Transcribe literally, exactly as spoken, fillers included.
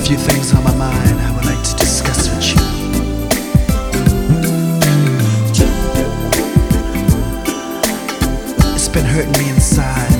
few things on my mind I would like to discuss with you. It's been hurting me inside.